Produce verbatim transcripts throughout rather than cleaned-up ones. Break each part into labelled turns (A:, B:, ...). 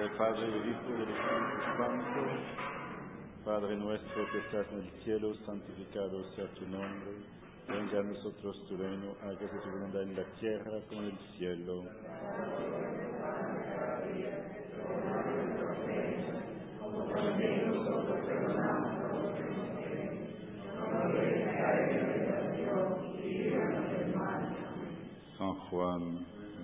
A: Padre, del Hijo y del Espíritu Santo. Padre nuestro que estás en el cielo, santificado sea tu nombre. Venga a nosotros tu reino, hágase tu voluntad en la tierra como en el cielo. San Juan,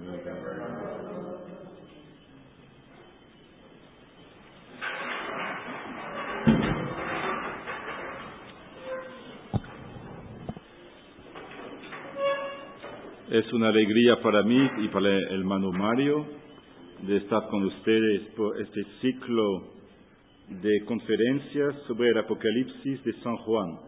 A: es una alegría para mí y para el hermano Mario de estar con ustedes por este ciclo de conferencias sobre el Apocalipsis de San Juan.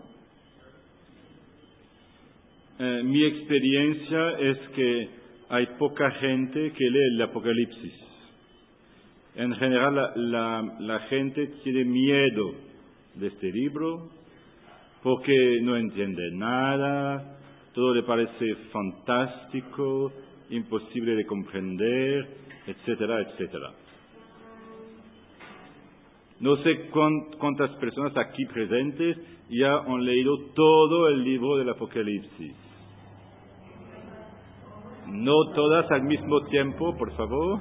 A: Eh, mi experiencia es que hay poca gente que lee el Apocalipsis. En general, la, la, la gente tiene miedo de este libro porque no entiende nada, todo le parece fantástico, imposible de comprender, etcétera, etcétera. No sé cuántas personas aquí presentes ya han leído todo el libro del Apocalipsis. No todas al mismo tiempo, por favor.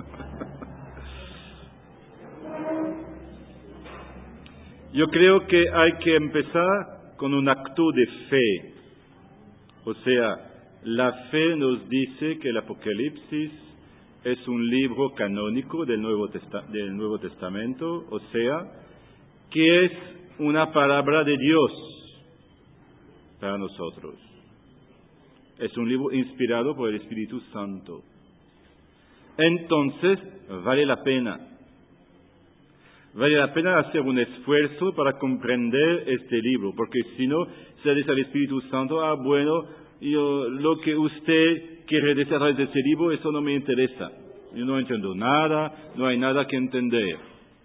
A: Yo creo que hay que empezar con un acto de fe. O sea, la fe nos dice que el Apocalipsis es un libro canónico del Nuevo, Testa- del Nuevo Testamento, o sea, que es una palabra de Dios para nosotros. Es un libro inspirado por el Espíritu Santo. Entonces, vale la pena. Vale la pena hacer un esfuerzo para comprender este libro, porque si no, se dice al Espíritu Santo, ah, bueno, yo, lo que usted quiere decir a través de este libro, eso no me interesa. Yo no entiendo nada, no hay nada que entender.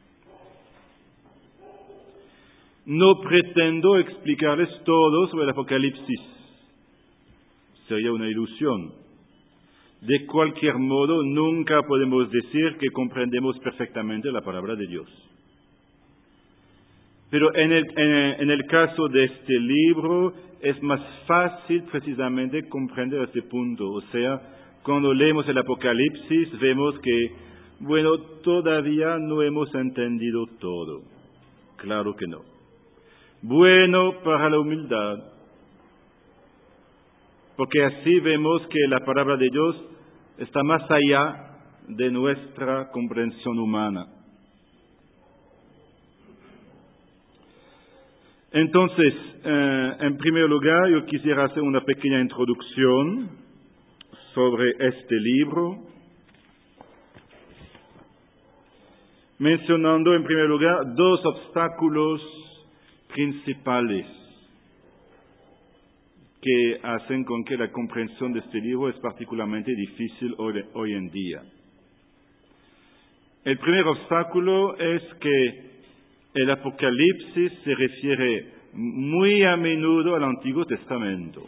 A: No pretendo explicarles todo sobre el Apocalipsis. Sería una ilusión. De cualquier modo, nunca podemos decir que comprendemos perfectamente la palabra de Dios. Pero en el, en, en el caso de este libro es más fácil precisamente comprender este punto. O sea, cuando leemos el Apocalipsis vemos que, bueno, todavía no hemos entendido todo. Claro que no. Bueno para la humildad, porque así vemos que la palabra de Dios está más allá de nuestra comprensión humana. Entonces, eh, en primer lugar, yo quisiera hacer una pequeña introducción sobre este libro, mencionando en primer lugar dos obstáculos principales que hacen con que la comprensión de este libro es particularmente difícil hoy, hoy en día. El primer obstáculo es que el Apocalipsis se refiere muy a menudo al Antiguo Testamento.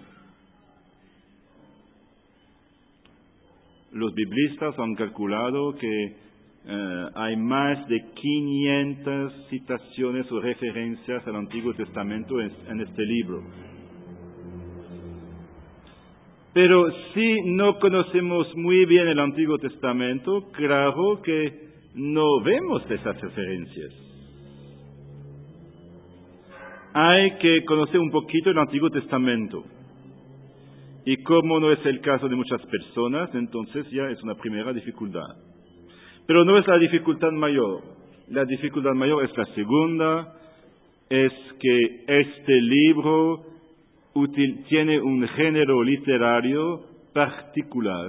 A: Los biblistas han calculado que eh, hay más de quinientas citaciones o referencias al Antiguo Testamento en, en este libro. Pero si no conocemos muy bien el Antiguo Testamento, claro que no vemos esas referencias. Hay que conocer un poquito el Antiguo Testamento. Y como no es el caso de muchas personas, entonces ya es una primera dificultad. Pero no es la dificultad mayor. La dificultad mayor es la segunda, es que este libro util, tiene un género literario particular,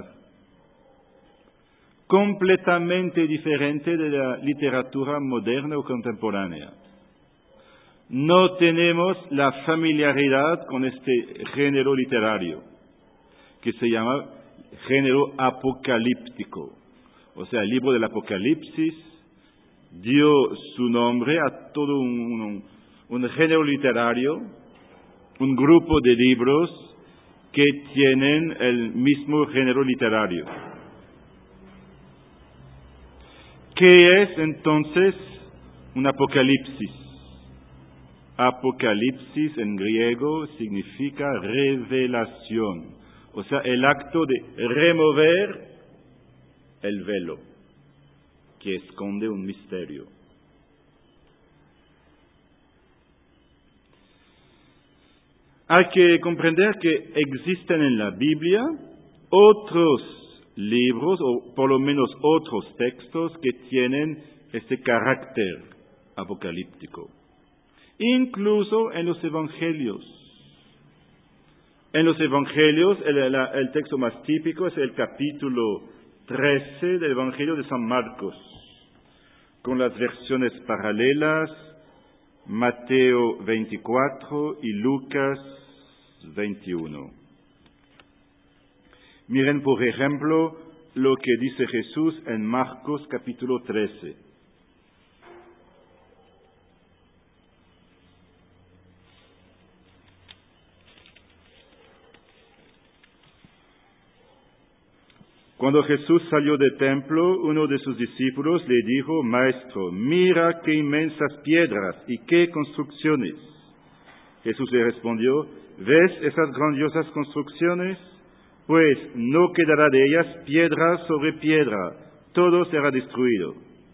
A: completamente diferente de la literatura moderna o contemporánea. No tenemos la familiaridad con este género literario, que se llama género apocalíptico. O sea, el libro del Apocalipsis dio su nombre a todo un, un, un género literario, un grupo de libros que tienen el mismo género literario. ¿Qué es entonces un apocalipsis? Apocalipsis en griego significa revelación, o sea, el acto de remover el velo que esconde un misterio. Hay que comprender que existen en la Biblia otros libros, o por lo menos otros textos, que tienen este carácter apocalíptico. Incluso en los evangelios. En los evangelios, el, el, el texto más típico es el capítulo trece del Evangelio de San Marcos, con las versiones paralelas, Mateo veinticuatro y Lucas veintiuno. Miren, por ejemplo, lo que dice Jesús en Marcos capítulo trece. Cuando Jesús salió del templo, uno de sus discípulos le dijo: Maestro, mira qué inmensas piedras y qué construcciones. Jesús le respondió: ¿Ves esas grandiosas construcciones? Pues no quedará de ellas piedra sobre piedra, todo será destruido.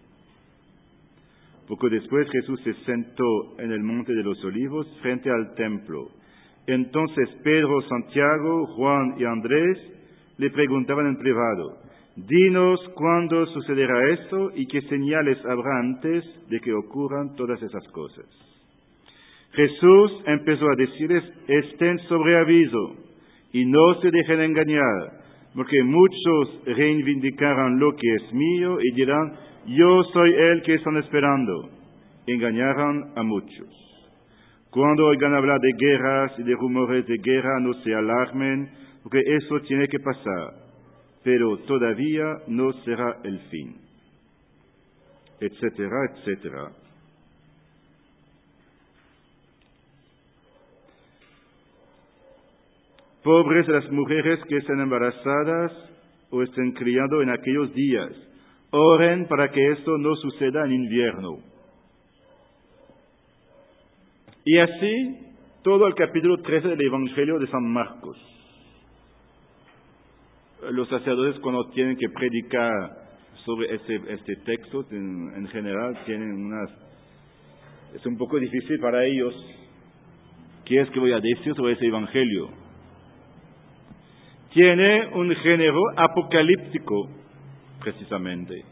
A: Poco después Jesús se sentó en el monte de los olivos frente al templo. Entonces Pedro, Santiago, Juan y Andrés le preguntaban en privado: Dinos cuándo sucederá esto y qué señales habrá antes de que ocurran todas esas cosas. Jesús empezó a decirles: estén sobre aviso y no se dejen engañar, porque muchos reivindicarán lo que es mío y dirán: yo soy el que están esperando. Engañarán a muchos. Cuando oigan hablar de guerras y de rumores de guerra, no se alarmen, porque eso tiene que pasar, pero todavía no será el fin, etcétera, etcétera. Pobres las mujeres que estén embarazadas o estén criando en aquellos días. Oren para que esto no suceda en invierno. Y así, todo el capítulo trece del Evangelio de San Marcos. Los sacerdotes, cuando tienen que predicar sobre este, este texto, en, en general, tienen unas... Es un poco difícil para ellos. ¿Qué es que voy a decir sobre ese Evangelio? Tiene un género apocalíptico, precisamente.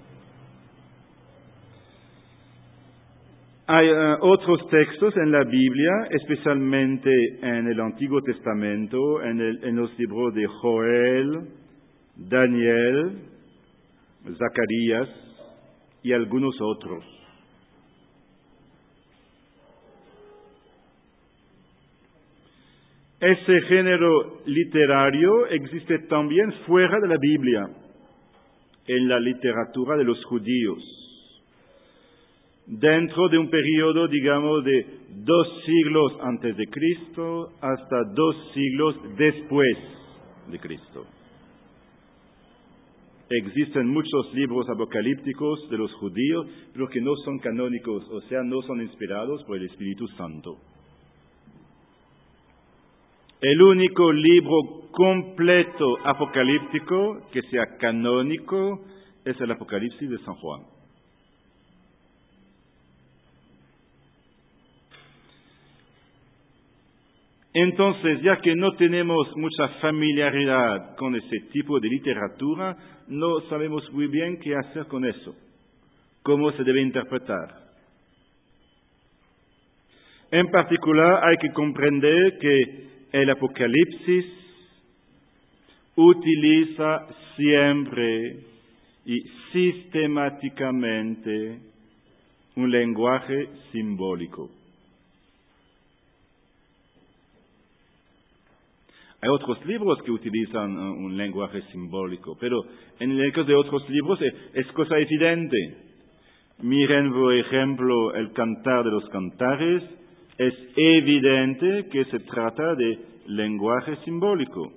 A: Hay uh, otros textos en la Biblia, especialmente en el Antiguo Testamento, en, el, en los libros de Joel, Daniel, Zacarías y algunos otros. Ese género literario existe también fuera de la Biblia, en la literatura de los judíos, dentro de un periodo, digamos, de dos siglos antes de Cristo hasta dos siglos después de Cristo. Existen muchos libros apocalípticos de los judíos, pero que no son canónicos, o sea, no son inspirados por el Espíritu Santo. El único libro completo apocalíptico que sea canónico es el Apocalipsis de San Juan. Entonces, ya que no tenemos mucha familiaridad con ese tipo de literatura, no sabemos muy bien qué hacer con eso, cómo se debe interpretar. En particular, hay que comprender que el Apocalipsis utiliza siempre y sistemáticamente un lenguaje simbólico. Hay otros libros que utilizan un lenguaje simbólico, pero en el caso de otros libros es cosa evidente. Miren, por ejemplo, el Cantar de los Cantares. Es evidente que se trata de lenguaje simbólico.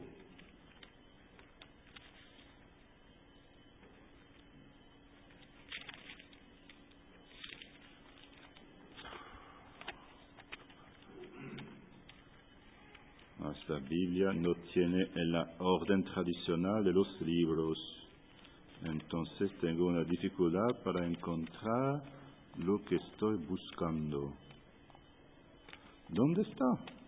A: Más la Biblia no tiene en la orden tradicional de los libros. Entonces tengo una dificultad para encontrar lo que estoy buscando. ¿Dónde está?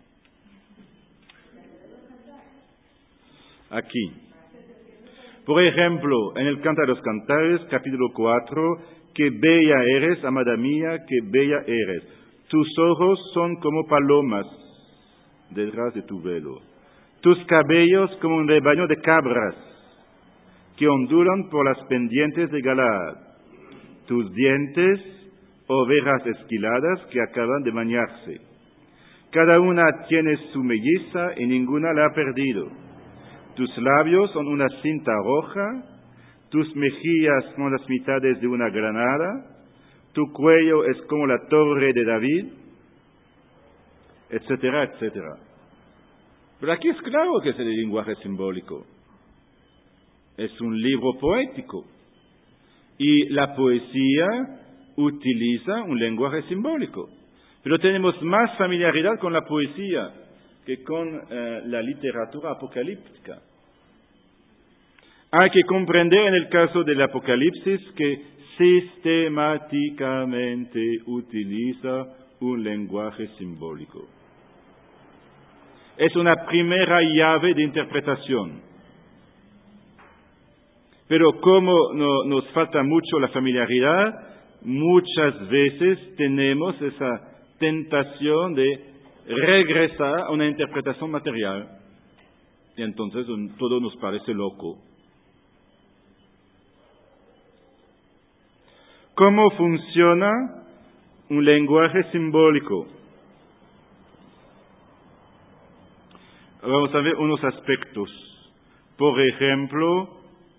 A: Aquí. Por ejemplo, en el Cantar de los Cantares, capítulo cuatro, qué bella eres, amada mía, qué bella eres. Tus ojos son como palomas detrás de tu velo. Tus cabellos como un rebaño de cabras que ondulan por las pendientes de Galaad. Tus dientes, ovejas esquiladas que acaban de bañarse. Cada una tiene su melliza y ninguna la ha perdido. Tus labios son una cinta roja, tus mejillas son las mitades de una granada, tu cuello es como la torre de David, etcétera, etcétera. Pero aquí es claro que es el lenguaje simbólico. Es un libro poético. Y la poesía utiliza un lenguaje simbólico. Pero tenemos más familiaridad con la poesía que con eh, la literatura apocalíptica. Hay que comprender en el caso del Apocalipsis que sistemáticamente utiliza un lenguaje simbólico. Es una primera llave de interpretación. Pero como no, nos falta mucho la familiaridad, muchas veces tenemos esa tentación de regresar a una interpretación material. Y entonces todo nos parece loco. ¿Cómo funciona un lenguaje simbólico? Vamos a ver unos aspectos. Por ejemplo,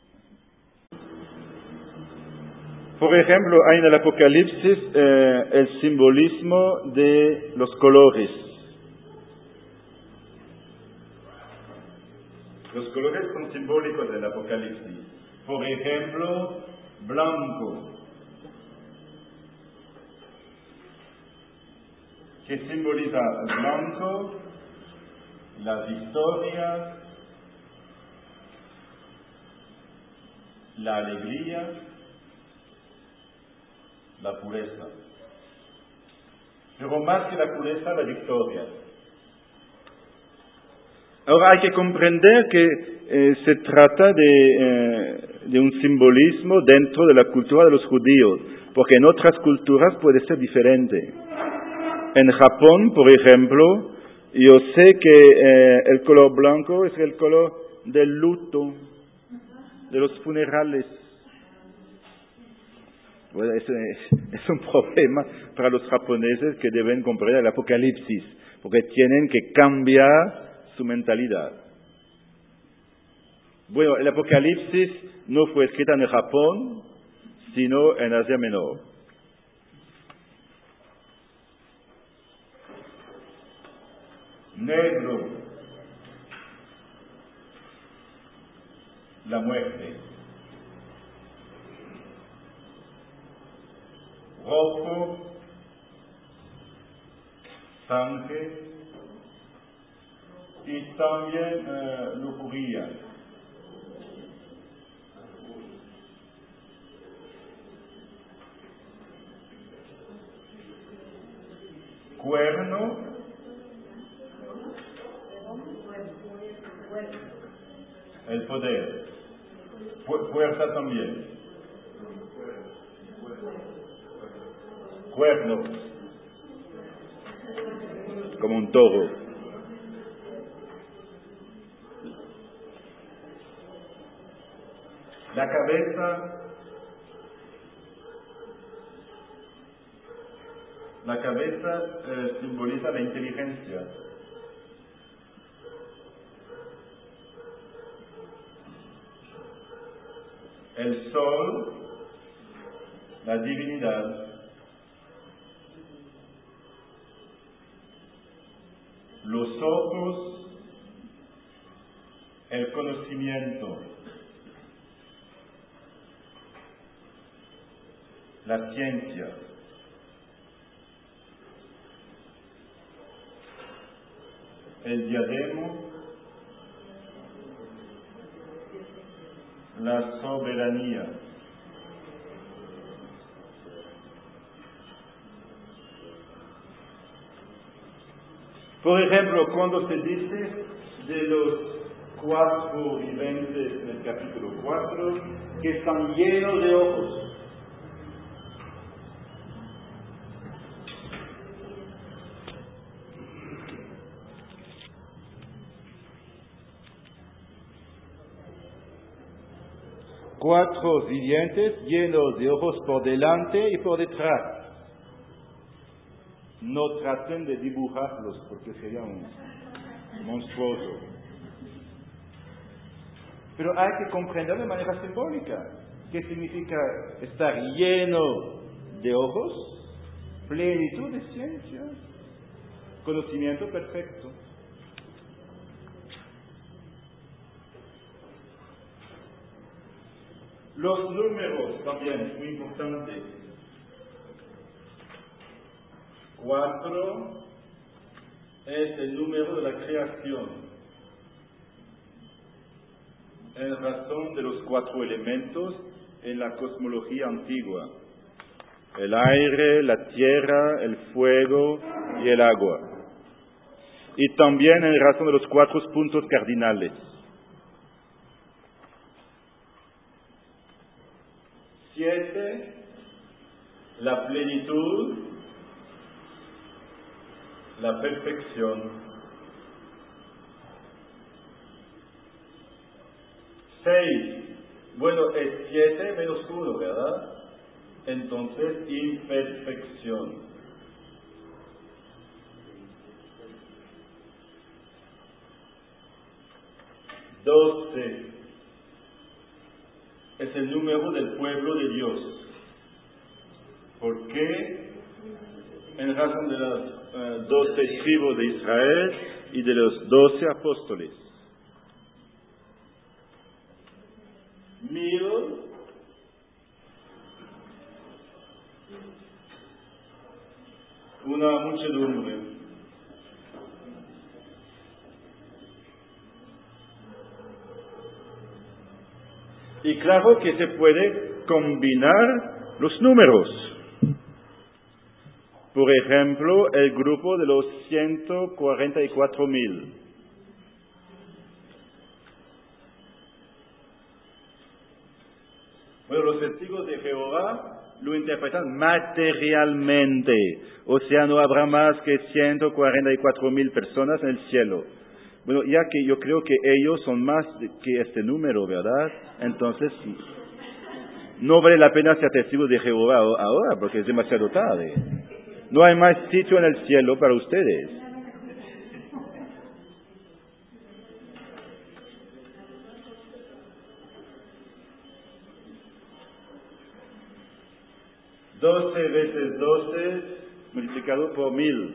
A: por ejemplo, hay en el Apocalipsis eh, el simbolismo de los colores. Los colores son simbólicos del Apocalipsis. Por ejemplo, blanco, que simboliza el blanco, la victoria, la alegría, la pureza. Pero más que la pureza, la victoria. Ahora hay que comprender que eh, se trata de, eh, de un simbolismo dentro de la cultura de los judíos, porque en otras culturas puede ser diferente. En Japón, por ejemplo, yo sé que eh, el color blanco es el color del luto, de los funerales. Bueno, es, es un problema para los japoneses que deben comprender el Apocalipsis, porque tienen que cambiar su mentalidad. Bueno, el Apocalipsis no fue escrito en Japón, sino en Asia Menor. Negro, la muerte. Rojo, sangre y también eh, lujuria. Cuerno, el poder. Fu- fuerza también. Cuerno, como un toro. La cabeza, la cabeza eh, simboliza la inteligencia. El sol, la divinidad. Los ojos, el conocimiento. La ciencia. el diademo, la soberanía. Por ejemplo, cuando se dice de los cuatro viventes en el capítulo cuatro, que están llenos de ojos. Cuatro vivientes llenos de ojos por delante y por detrás. No traten de dibujarlos porque sería un monstruoso. Pero hay que comprender de manera simbólica qué significa estar lleno de ojos, plenitud de ciencia, conocimiento perfecto. Los números también, muy importante. Cuatro es el número de la creación, en razón de los cuatro elementos en la cosmología antigua: el aire, la tierra, el fuego y el agua. Y también en razón de los cuatro puntos cardinales. Siete, la plenitud, la perfección. Seis, bueno, es siete menos uno, ¿verdad? Entonces, imperfección. Doce, es el número del pueblo de Dios. ¿Por qué? En razón de las uh, doce tribus de Israel y de los doce apóstoles. Mil, una muchedumbre. Y claro que se puede combinar los números. Por ejemplo, el grupo de los ciento cuarenta y cuatro mil. Bueno, los testigos de Jehová lo interpretan materialmente. O sea, no habrá más que ciento cuarenta y cuatro mil personas en el cielo. Bueno, ya que yo creo que ellos son más que este número, ¿verdad? Entonces, no vale la pena ser testigos de Jehová ahora, porque es demasiado tarde. No hay más sitio en el cielo para ustedes. Doce veces doce multiplicado por mil.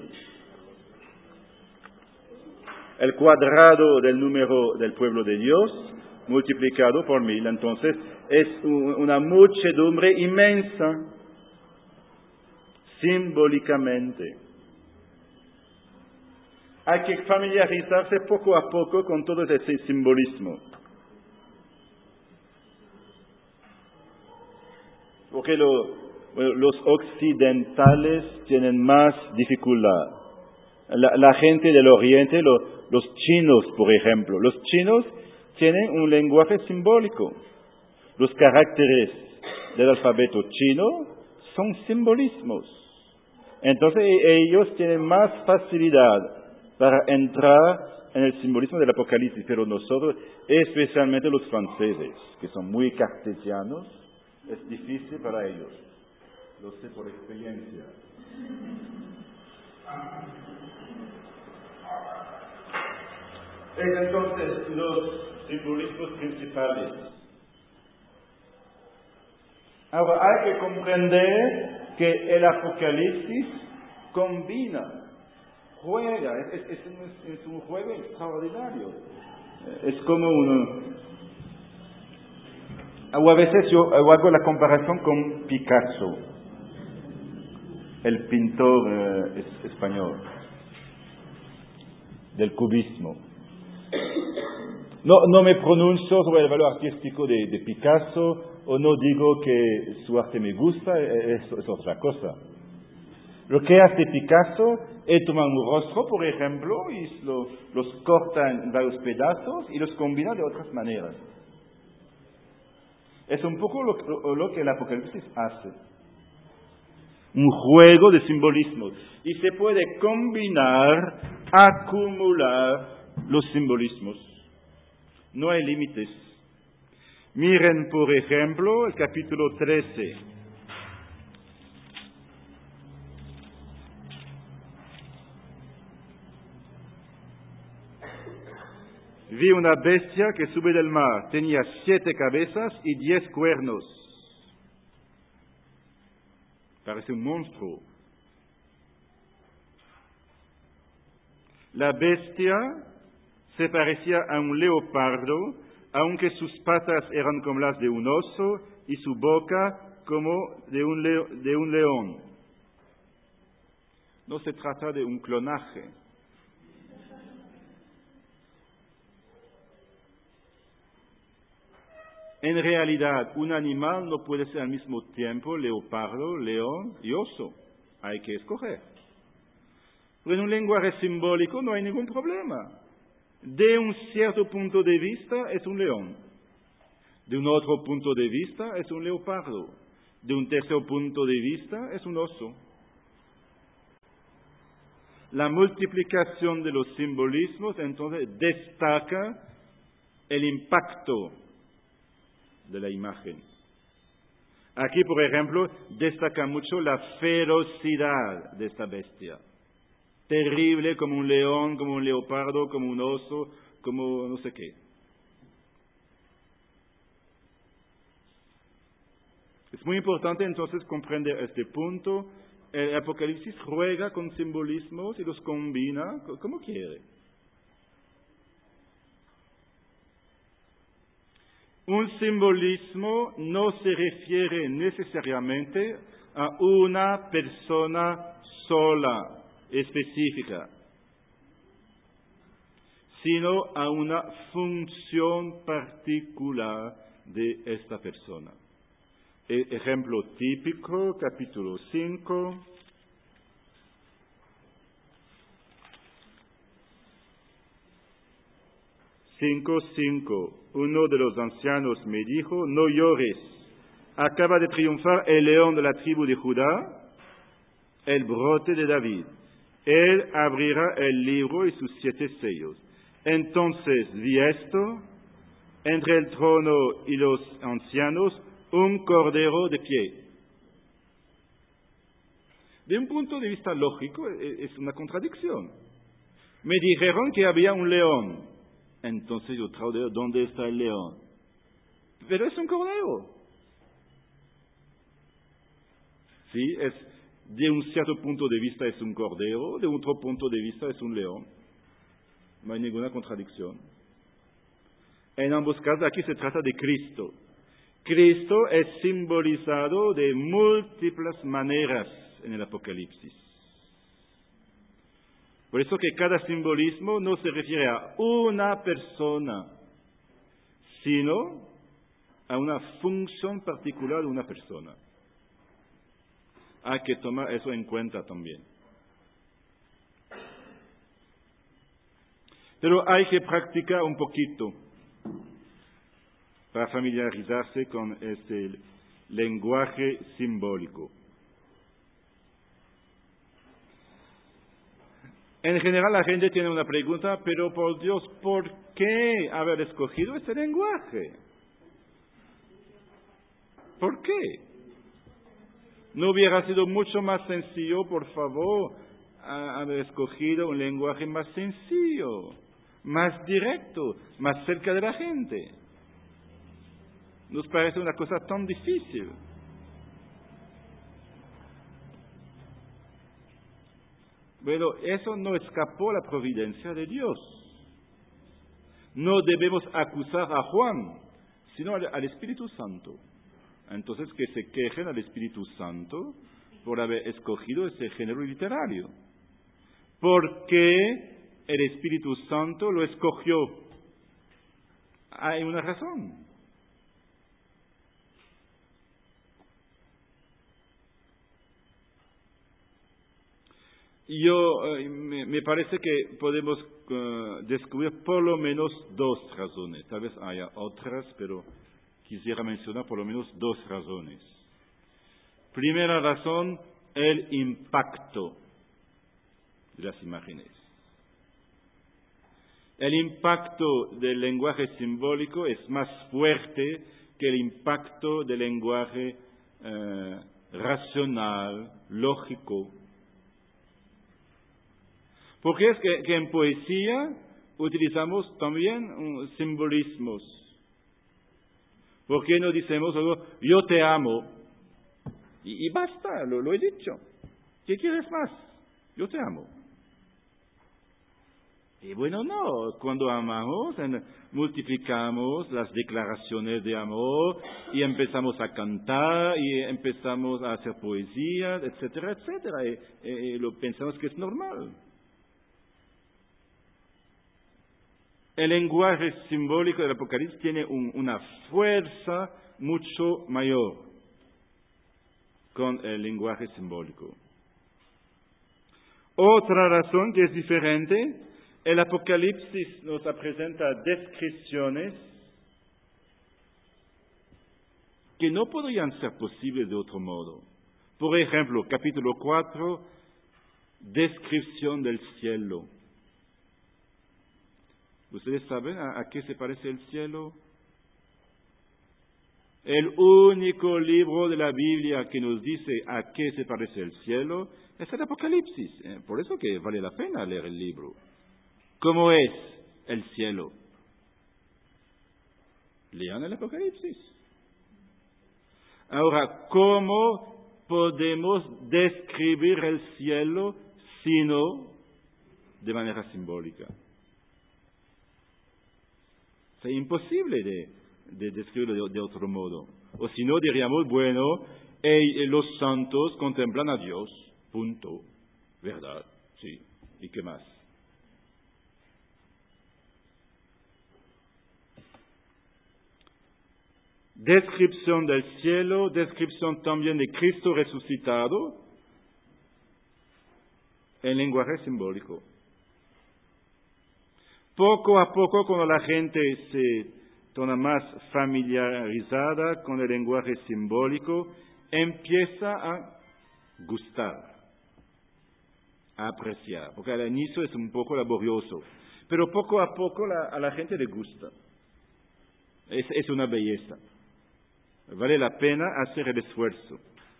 A: El cuadrado del número del pueblo de Dios multiplicado por mil. Entonces es una muchedumbre inmensa, simbólicamente. Hay que familiarizarse poco a poco con todo ese simbolismo. Porque lo, bueno, los occidentales tienen más dificultad. La, la gente del Oriente, lo, los chinos, por ejemplo, los chinos tienen un lenguaje simbólico. Los caracteres del alfabeto chino son simbolismos. Entonces ellos tienen más facilidad para entrar en el simbolismo del Apocalipsis, pero nosotros, especialmente los franceses, que son muy cartesianos, es difícil para ellos. Lo sé por experiencia. Entonces, los simbolismos principales. Ahora, hay que comprender que el Apocalipsis combina, juega, es, es, es, un, es un juego extraordinario. Es como uno... O a veces yo hago la comparación con Picasso, el pintor eh, es, español. del cubismo. No, no me pronuncio sobre el valor artístico de, de Picasso, o no digo que su arte me gusta, eso es otra cosa. Lo que hace Picasso es tomar un rostro, por ejemplo, y lo, los corta en varios pedazos y los combina de otras maneras. Es un poco lo, lo, lo que el Apocalipsis hace. Un juego de simbolismos. Y se puede combinar, acumular los simbolismos. No hay límites. Miren, por ejemplo, el capítulo trece. Vi una bestia que sube del mar. Tenía siete cabezas y diez cuernos. Parece un monstruo. La bestia se parecía a un leopardo, aunque sus patas eran como las de un oso y su boca como de un, leo, de un león. No se trata de un clonaje. En realidad, un animal no puede ser al mismo tiempo leopardo, león y oso. Hay que escoger. Pero en un lenguaje simbólico no hay ningún problema. De un cierto punto de vista es un león. De un otro punto de vista es un leopardo. De un tercer punto de vista es un oso. La multiplicación de los simbolismos entonces destaca el impacto de la imagen. Aquí, por ejemplo, destaca mucho la ferocidad de esta bestia. Terrible como un león, como un leopardo, como un oso, como no sé qué. Es muy importante entonces comprender este punto. El Apocalipsis juega con simbolismos y los combina como quiere. Un simbolismo no se refiere necesariamente a una persona sola, específica, sino a una función particular de esta persona. E- ejemplo típico, capítulo cinco. cinco, cinco. Uno de los ancianos me dijo, no llores, acaba de triunfar el león de la tribu de Judá, el brote de David. Él abrirá el libro y sus siete sellos. Entonces vi esto, entre el trono y los ancianos, un cordero de pie. De un punto de vista lógico, es una contradicción. Me dijeron que había un león. Entonces yo tradujo, ¿dónde está el león? Pero es un cordero. Sí, es, de un cierto punto de vista es un cordero, de otro punto de vista es un león. No hay ninguna contradicción. En ambos casos aquí se trata de Cristo. Cristo es simbolizado de múltiples maneras en el Apocalipsis. Por eso que cada simbolismo no se refiere a una persona, sino a una función particular de una persona. Hay que tomar eso en cuenta también. Pero hay que practicar un poquito para familiarizarse con este lenguaje simbólico. En general la gente tiene una pregunta, pero por Dios, ¿por qué haber escogido este lenguaje? ¿Por qué? ¿No hubiera sido mucho más sencillo, por favor, haber escogido un lenguaje más sencillo, más directo, más cerca de la gente? Nos parece una cosa tan difícil. Bueno, eso no escapó a la providencia de Dios. No debemos acusar a Juan, sino al, al Espíritu Santo. Entonces, que se quejen al Espíritu Santo por haber escogido ese género literario. Porque el Espíritu Santo lo escogió. Hay una razón. Yo, eh, me, me parece que podemos uh, descubrir por lo menos dos razones. Tal vez haya otras, pero quisiera mencionar por lo menos dos razones. Primera razón, el impacto de las imágenes. El impacto del lenguaje simbólico es más fuerte que el impacto del lenguaje eh, racional, lógico. Porque es que, que en poesía utilizamos también um, simbolismos. ¿Por qué no decimos algo, yo te amo? Y, y basta, lo, lo he dicho. ¿Qué quieres más? Yo te amo. Y bueno, no, cuando amamos, en, multiplicamos las declaraciones de amor y empezamos a cantar y empezamos a hacer poesías, etcétera, etcétera. Y, y, y lo pensamos que es normal. El lenguaje simbólico del Apocalipsis tiene un, una fuerza mucho mayor con el lenguaje simbólico. Otra razón que es diferente, el Apocalipsis nos presenta descripciones que no podrían ser posibles de otro modo. Por ejemplo, capítulo cuatro, descripción del cielo. ¿Ustedes saben a, a qué se parece el cielo? El único libro de la Biblia que nos dice a qué se parece el cielo es el Apocalipsis. Eh, por eso que vale la pena leer el libro. ¿Cómo es el cielo? Lean el Apocalipsis. Ahora, ¿cómo podemos describir el cielo sino de manera simbólica? Es imposible de, de describirlo de, de otro modo. O si no, diríamos, bueno, hey, los santos contemplan a Dios, punto. ¿Verdad? Sí. ¿Y qué más? Descripción del cielo, descripción también de Cristo resucitado, en lenguaje simbólico. Poco a poco, cuando la gente se torna más familiarizada con el lenguaje simbólico, empieza a gustar, a apreciar, porque al inicio es un poco laborioso, pero poco a poco la, a la gente le gusta. Es, es una belleza. Vale la pena hacer el esfuerzo.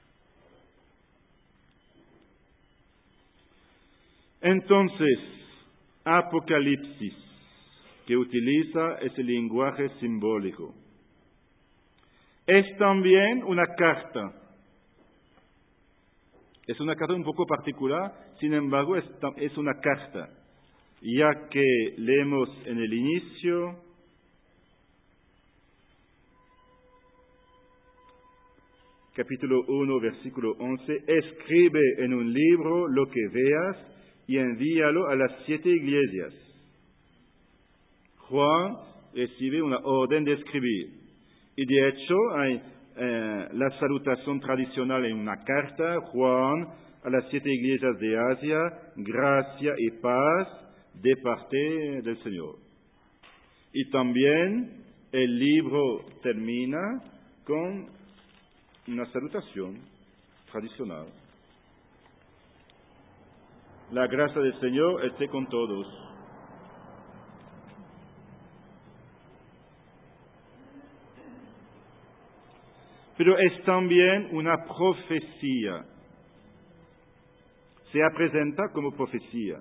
A: Entonces, Apocalipsis, que utiliza ese lenguaje simbólico, es también una carta. Es una carta un poco particular, sin embargo, es, es una carta, ya que leemos en el inicio, capítulo uno, versículo once, escribe en un libro lo que veas y envíalo a las siete iglesias. Juan recibe una orden de escribir. Y de hecho hay eh, la salutación tradicional en una carta, Juan, a las siete iglesias de Asia, gracia y paz de parte del Señor. Y también el libro termina con una salutación tradicional. La gracia del Señor esté con todos. Pero es también una profecía. Se presenta como profecía.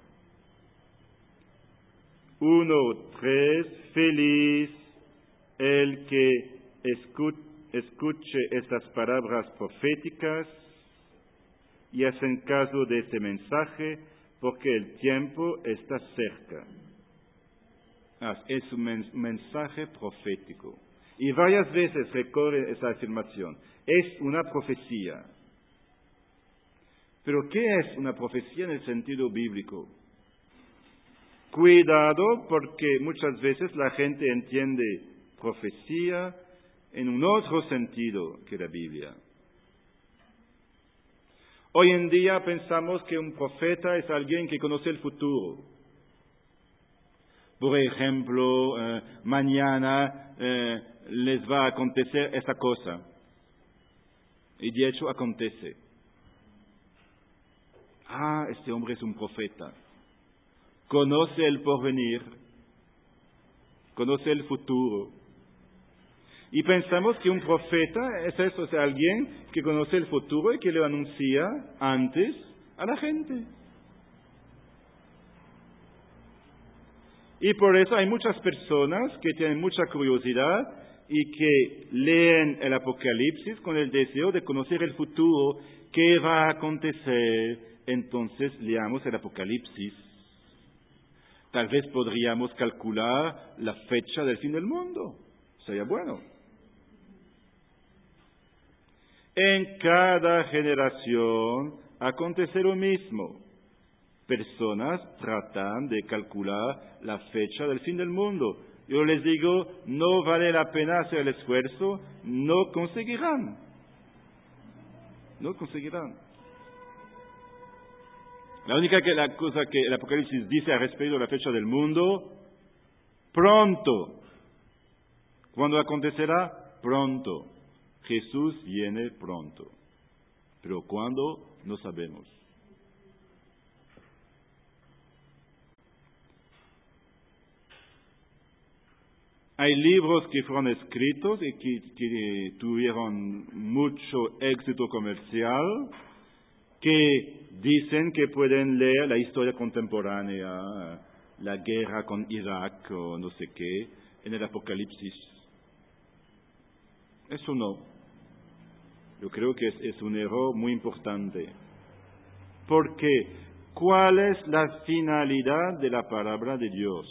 A: Uno, tres, feliz el que escuche estas palabras proféticas y hacen caso de este mensaje, porque el tiempo está cerca. Ah, es un mensaje profético. Y varias veces recorre esa afirmación. Es una profecía. Pero ¿qué es una profecía en el sentido bíblico? Cuidado, porque muchas veces la gente entiende profecía en un otro sentido que la Biblia. Hoy en día pensamos que un profeta es alguien que conoce el futuro. Por ejemplo, eh, mañana eh, les va a acontecer esta cosa. Y de hecho acontece. Ah, este hombre es un profeta. Conoce el porvenir. Conoce el futuro. Y pensamos que un profeta es eso, es alguien que conoce el futuro y que lo anuncia antes a la gente. Y por eso hay muchas personas que tienen mucha curiosidad y que leen el Apocalipsis con el deseo de conocer el futuro, qué va a acontecer. Entonces leamos el Apocalipsis. Tal vez podríamos calcular la fecha del fin del mundo. Sería bueno. En cada generación acontece lo mismo. Personas tratan de calcular la fecha del fin del mundo. Yo les digo, no vale la pena hacer el esfuerzo, no conseguirán. No conseguirán. La única que, la cosa que el Apocalipsis dice al respecto de la fecha del mundo, pronto. ¿Cuándo acontecerá? Pronto. Jesús viene pronto. Pero ¿cuándo? No sabemos. Hay libros que fueron escritos y que, que tuvieron mucho éxito comercial, que dicen que pueden leer la historia contemporánea, la guerra con Irak o no sé qué, en el Apocalipsis. Eso no. Yo creo que es, es un error muy importante. Porque, ¿cuál es la finalidad de la palabra de Dios?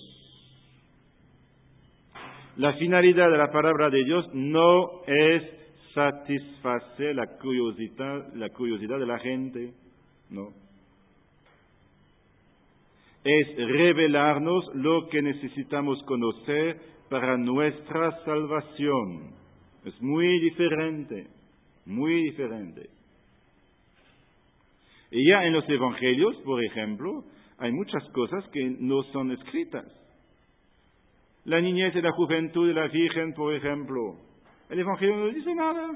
A: La finalidad de la palabra de Dios no es satisfacer la curiosidad, la curiosidad de la gente, no. Es revelarnos lo que necesitamos conocer para nuestra salvación. Es muy diferente, muy diferente. Y ya en los evangelios, por ejemplo, hay muchas cosas que no son escritas. La niñez y la juventud de la Virgen, por ejemplo. El Evangelio no dice nada.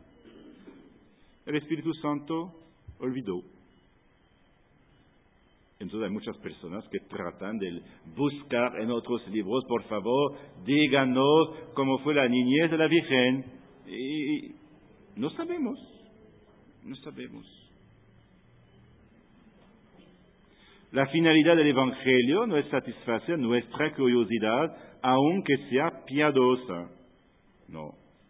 A: El Espíritu Santo olvidó. Entonces hay muchas personas que tratan de buscar en otros libros, por favor, díganos cómo fue la niñez de la Virgen. Y no sabemos, no sabemos. La finalidad del Evangelio no es satisfacer nuestra curiosidad, aunque sea piadosa. No.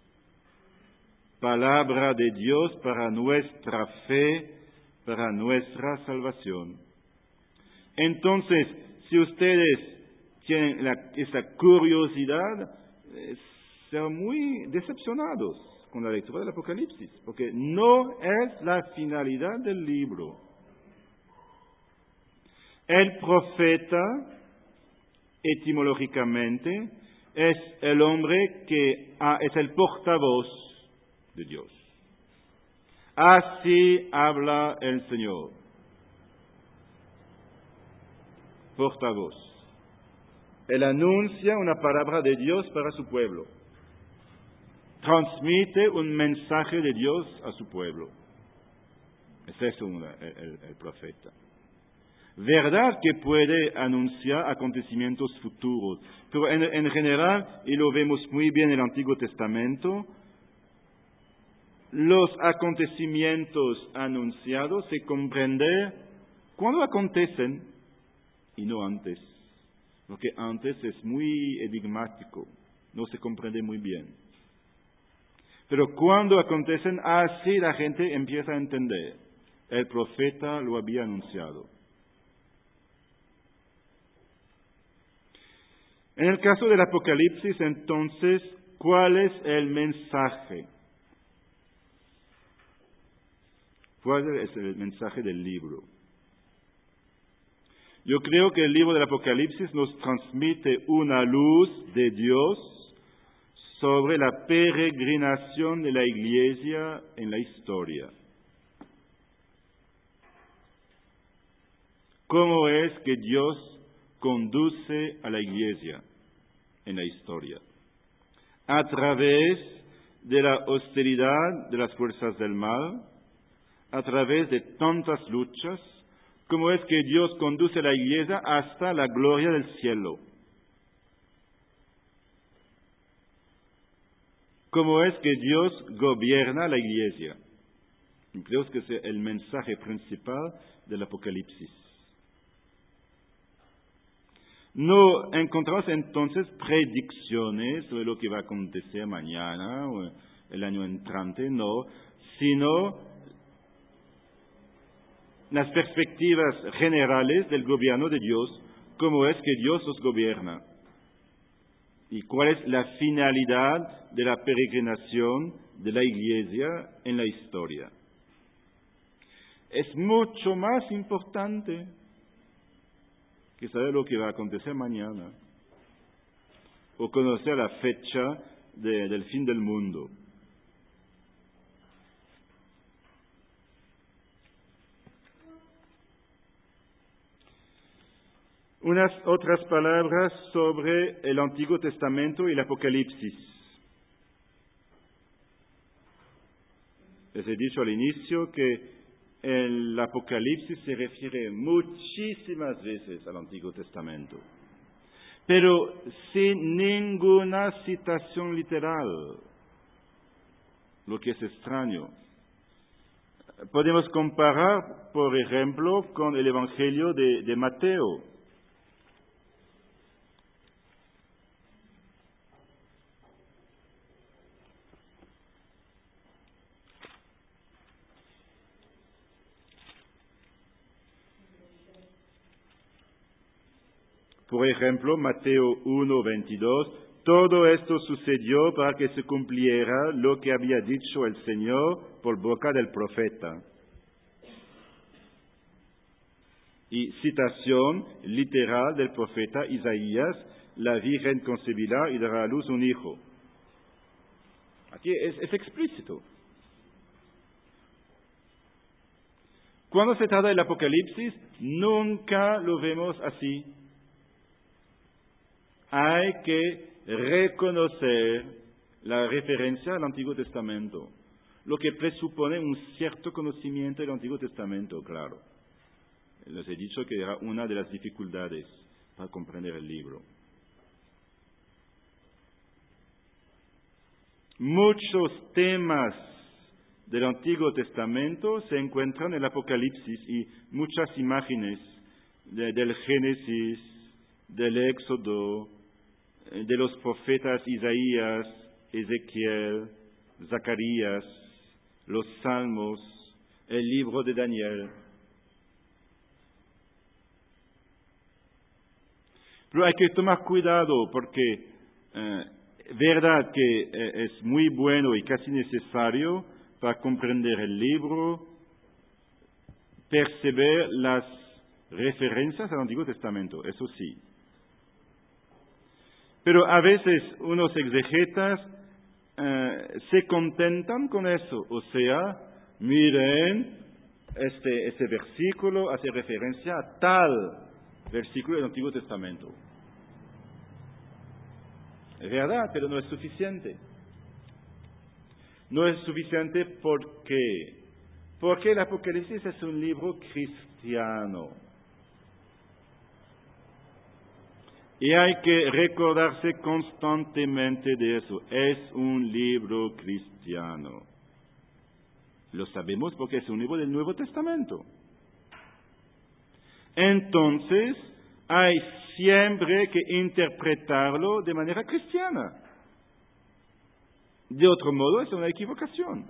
A: Palabra de Dios para nuestra fe, para nuestra salvación. Entonces, si ustedes tienen la, esa curiosidad, eh, serán muy decepcionados con la lectura del Apocalipsis, porque no es la finalidad del libro. El profeta, etimológicamente, es el hombre que ah, es el portavoz de Dios. Así habla el Señor. Portavoz. Él anuncia una palabra de Dios para su pueblo. Transmite un mensaje de Dios a su pueblo. Es eso una, el, el profeta. Verdad que puede anunciar acontecimientos futuros, pero en, en general, y lo vemos muy bien en el Antiguo Testamento, los acontecimientos anunciados se comprenden cuando acontecen y no antes, porque antes es muy enigmático, no se comprende muy bien. Pero cuando acontecen, así la gente empieza a entender. El profeta lo había anunciado. En el caso del Apocalipsis, entonces, ¿cuál es el mensaje? ¿Cuál es el mensaje del libro? Yo creo que el libro del Apocalipsis nos transmite una luz de Dios sobre la peregrinación de la Iglesia en la historia. ¿Cómo es que Dios conduce a la Iglesia en la historia? A través de la hostilidad de las fuerzas del mal, a través de tantas luchas, ¿cómo es que Dios conduce a la Iglesia hasta la gloria del cielo? ¿Cómo es que Dios gobierna la Iglesia? Y creo que es el mensaje principal del Apocalipsis. No encontramos entonces predicciones sobre lo que va a acontecer mañana o el año entrante, no, sino las perspectivas generales del gobierno de Dios, cómo es que Dios los gobierna y cuál es la finalidad de la peregrinación de la Iglesia en la historia. Es mucho más importante que saber lo que va a acontecer mañana o conocer la fecha de, del fin del mundo. Unas otras palabras sobre el Antiguo Testamento y el Apocalipsis. Les he dicho al inicio que el Apocalipsis se refiere muchísimas veces al Antiguo Testamento, pero sin ninguna citación literal, lo que es extraño. Podemos comparar, por ejemplo, con el Evangelio de, de Mateo. Por ejemplo, Mateo uno, veintidós, todo esto sucedió para que se cumpliera lo que había dicho el Señor por boca del profeta. Y citación literal del profeta Isaías, la Virgen concebirá y dará a luz un hijo. Aquí es, es explícito. Cuando se trata del Apocalipsis, nunca lo vemos así. Hay que reconocer la referencia al Antiguo Testamento, lo que presupone un cierto conocimiento del Antiguo Testamento, claro. Les he dicho que era una de las dificultades para comprender el libro. Muchos temas del Antiguo Testamento se encuentran en el Apocalipsis y muchas imágenes de, del Génesis, del Éxodo, de los profetas Isaías, Ezequiel, Zacarías, los Salmos, el libro de Daniel. Pero hay que tomar cuidado porque eh, verdad que eh, es muy bueno y casi necesario para comprender el libro perceber las referencias al Antiguo Testamento, eso sí. Pero a veces unos exegetas eh, se contentan con eso, o sea, miren, este, este versículo hace referencia a tal versículo del Antiguo Testamento. Es verdad, pero no es suficiente. No es suficiente porque, porque el Apocalipsis es un libro cristiano. Y hay que recordarse constantemente de eso. Es un libro cristiano. Lo sabemos porque es un libro del Nuevo Testamento. Entonces, hay siempre que interpretarlo de manera cristiana. De otro modo, es una equivocación.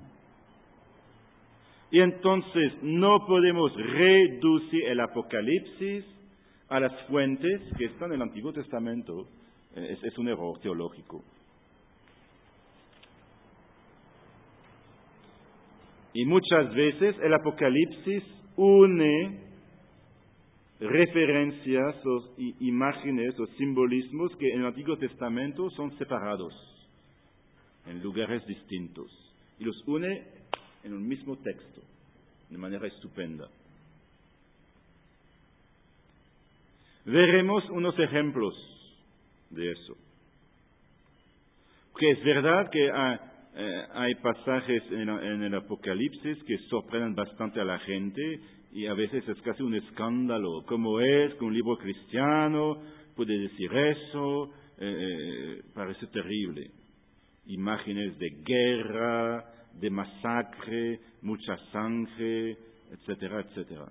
A: Y entonces, no podemos reducir el Apocalipsis a las fuentes que están en el Antiguo Testamento. Es, es un error teológico. Y muchas veces el Apocalipsis une referencias o imágenes o simbolismos que en el Antiguo Testamento son separados en lugares distintos y los une en un mismo texto de manera estupenda. Veremos unos ejemplos de eso. Porque es verdad que hay, eh, hay pasajes en, en el Apocalipsis que sorprenden bastante a la gente y a veces es casi un escándalo. ¿Cómo es que un libro cristiano puede decir eso? Eh, parece terrible. Imágenes de guerra, de masacre, mucha sangre, etcétera, etcétera.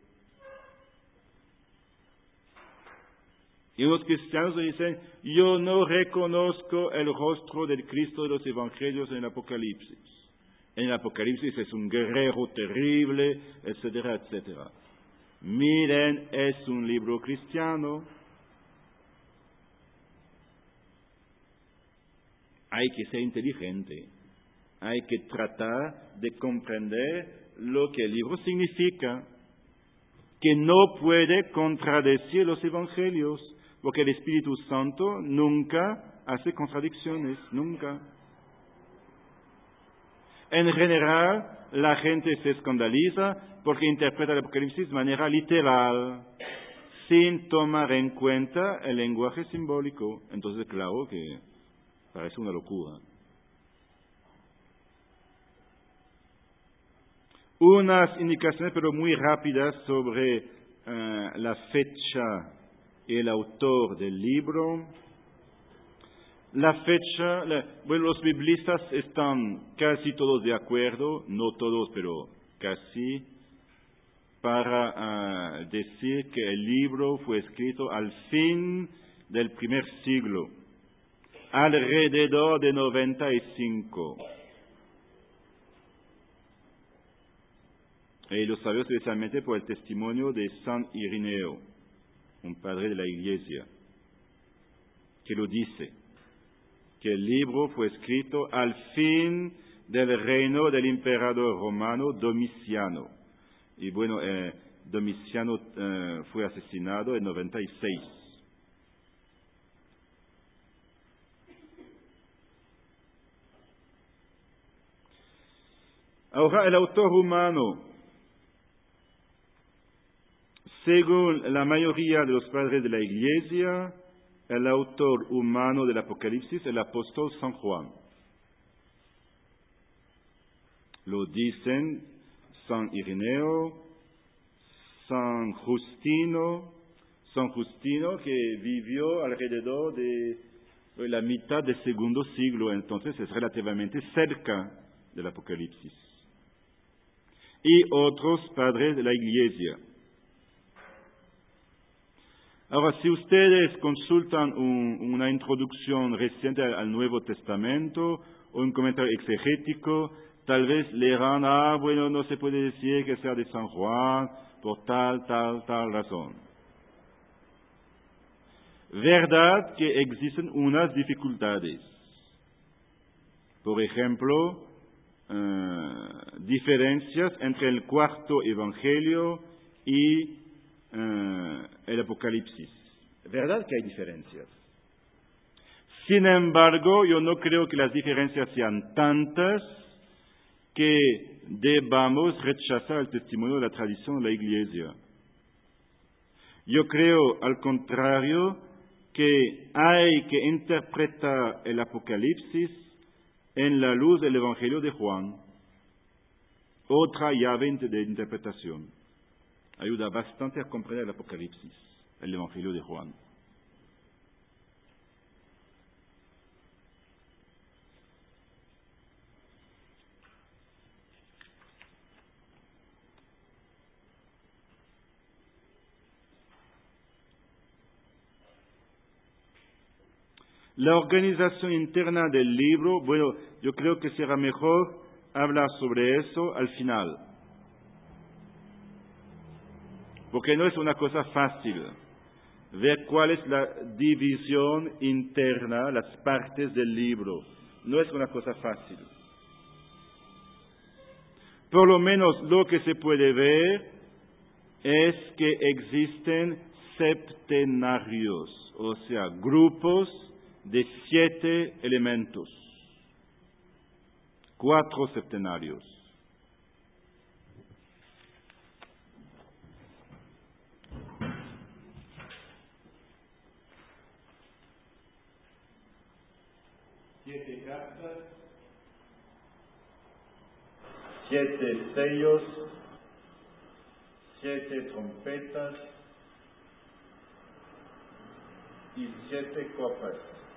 A: Y los cristianos dicen, yo no reconozco el rostro del Cristo de los Evangelios en el Apocalipsis. En el Apocalipsis es un guerrero terrible, etcétera, etcétera. Miren, es un libro cristiano. Hay que ser inteligente. Hay que tratar de comprender lo que el libro significa, que no puede contradecir los Evangelios. Porque el Espíritu Santo nunca hace contradicciones, nunca. En general, la gente se escandaliza porque interpreta el Apocalipsis de manera literal, sin tomar en cuenta el lenguaje simbólico. Entonces, claro que parece una locura. Unas indicaciones, pero muy rápidas, sobre uh, la fecha y el autor del libro. La fecha, la, bueno, los biblistas están casi todos de acuerdo, no todos, pero casi, para uh, decir que el libro fue escrito al fin del primer siglo, alrededor de noventa y cinco. Y lo sabemos especialmente por el testimonio de San Irineo, un padre de la Iglesia, que lo dice, que el libro fue escrito al fin del reino del emperador romano Domiciano. Y bueno, eh, Domiciano eh, fue asesinado en noventa y seis. Ahora, el autor humano, según la mayoría de los padres de la Iglesia, el autor humano del Apocalipsis es el apóstol San Juan. Lo dicen San Irineo, San Justino, San Justino que vivió alrededor de la mitad del segundo siglo, entonces es relativamente cerca del Apocalipsis. Y otros padres de la Iglesia. Ahora, si ustedes consultan un, una introducción reciente al, al Nuevo Testamento o un comentario exegético, tal vez leerán, ah, bueno, no se puede decir que sea de San Juan por tal, tal, tal razón. Verdad que existen unas dificultades. Por ejemplo, eh, diferencias entre el cuarto evangelio y Uh, el Apocalipsis. ¿Verdad que hay diferencias? Sin embargo, yo no creo que las diferencias sean tantas que debamos rechazar el testimonio de la tradición de la Iglesia. Yo creo, al contrario, que hay que interpretar el Apocalipsis en la luz del Evangelio de Juan, otra llave de interpretación. Ayuda bastante a comprender el Apocalipsis, el Evangelio de Juan. La organización interna del libro, bueno, yo creo que será mejor hablar sobre eso al final. Porque no es una cosa fácil ver cuál es la división interna, las partes del libro. No es una cosa fácil. Por lo menos lo que se puede ver es que existen septenarios, o sea, grupos de siete elementos, cuatro septenarios. Siete cartas, siete sellos, siete trompetas y siete copas.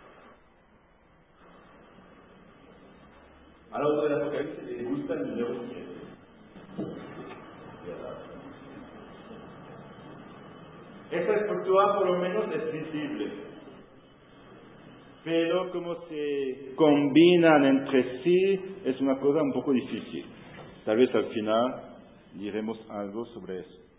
B: Al autor del Apocalipsis le gusta el número siete.
A: Esta estructura por lo menos es visible, pero como se combinan entre sí es una cosa un poco difícil. Tal vez al final diremos algo sobre eso.